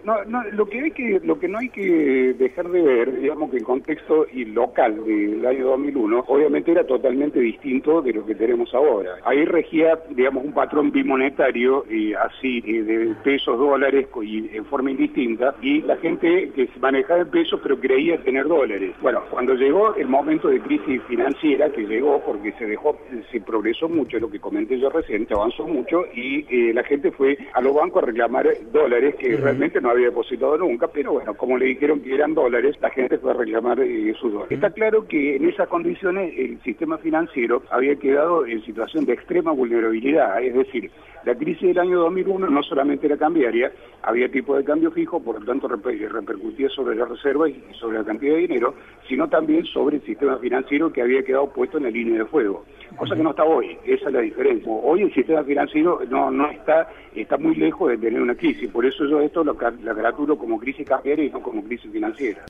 Lo que no hay que dejar de ver, digamos que el contexto y local del año 2001, obviamente era totalmente distinto de lo que tenemos ahora. Ahí regía, digamos, un patrón bimonetario, así, de pesos, dólares, y en forma indistinta, y la gente que se manejaba en pesos pero creía tener dólares. Bueno, cuando llegó el momento de crisis financiera, que llegó porque se progresó mucho, lo que comenté yo recién, se avanzó mucho, y la gente fue a los bancos a reclamar dólares que realmente no había depositado nunca, pero bueno, como le dijeron que eran dólares, la gente fue a reclamar sus dólares. Está claro que en esas condiciones el sistema financiero había quedado en situación de extrema vulnerabilidad, es decir, la crisis del año 2001 no solamente era cambiaria, había tipo de cambio fijo, por lo tanto repercutía sobre las reservas y sobre la cantidad de dinero, sino también sobre el sistema financiero que había quedado puesto en la línea de fuego, cosa que no está hoy, esa es la diferencia. Hoy el sistema financiero no está muy lejos de tener una crisis, por eso yo esto lo gratulo como crisis cambiaria y no como crisis financiera.